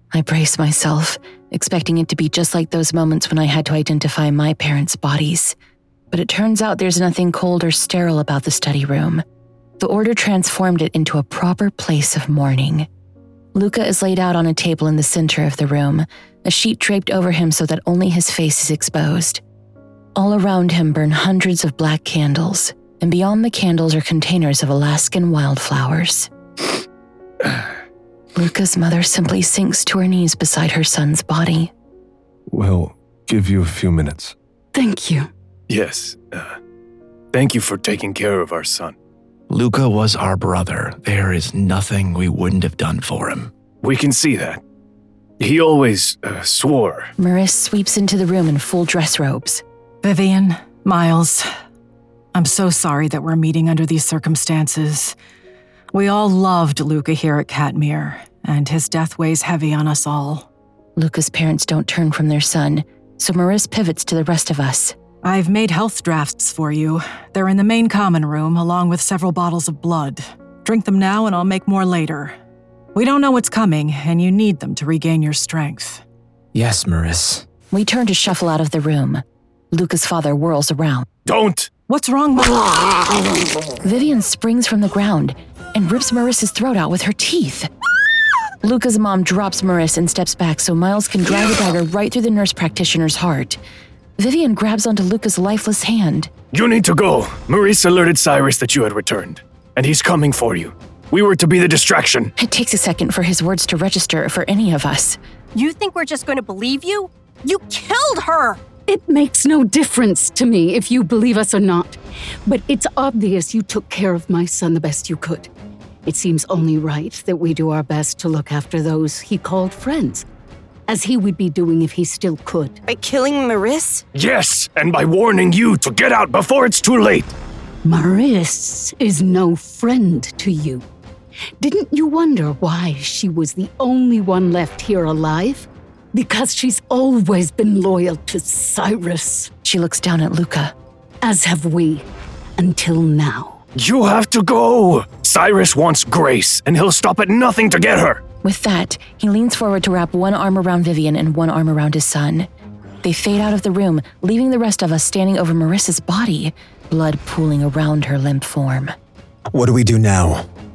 I brace myself, expecting it to be just like those moments when I had to identify my parents' bodies. But it turns out there's nothing cold or sterile about the study room. The Order transformed it into a proper place of mourning. Luca is laid out on a table in the center of the room, a sheet draped over him so that only his face is exposed. All around him burn hundreds of black candles, and beyond the candles are containers of Alaskan wildflowers. Luca's mother simply sinks to her knees beside her son's body. We'll give you a few minutes. Thank you. Yes, thank you for taking care of our son. Luca was our brother. There is nothing we wouldn't have done for him. We can see that. He always swore. Maurice sweeps into the room in full dress robes. Vivian, Miles, I'm so sorry that we're meeting under these circumstances. We all loved Luca here at Katmere, and his death weighs heavy on us all. Luca's parents don't turn from their son, so Maurice pivots to the rest of us. I've made health drafts for you. They're in the main common room, along with several bottles of blood. Drink them now and I'll make more later. We don't know what's coming, and you need them to regain your strength. Yes, Maurice. We turn to shuffle out of the room. Luca's father whirls around. Don't! What's wrong, Vivian springs from the ground and rips Maurice's throat out with her teeth. Luca's mom drops Maurice and steps back so Miles can drive a dagger right through the nurse practitioner's heart. Vivian grabs onto Luca's lifeless hand. You need to go. Maurice alerted Cyrus that you had returned, and he's coming for you. We were to be the distraction. It takes a second for his words to register for any of us. You think we're just going to believe you? You killed her! It makes no difference to me if you believe us or not. But it's obvious you took care of my son the best you could. It seems only right that we do our best to look after those he called friends, as he would be doing if he still could. By killing Maurice? Yes, and by warning you to get out before it's too late. Maurice is no friend to you. Didn't you wonder why she was the only one left here alive? Because she's always been loyal to Cyrus. She looks down at Luca. As have we, until now. You have to go! Cyrus wants Grace, and he'll stop at nothing to get her! With that, he leans forward to wrap one arm around Vivian and one arm around his son. They fade out of the room, leaving the rest of us standing over Marissa's body, blood pooling around her limp form. What do we do now?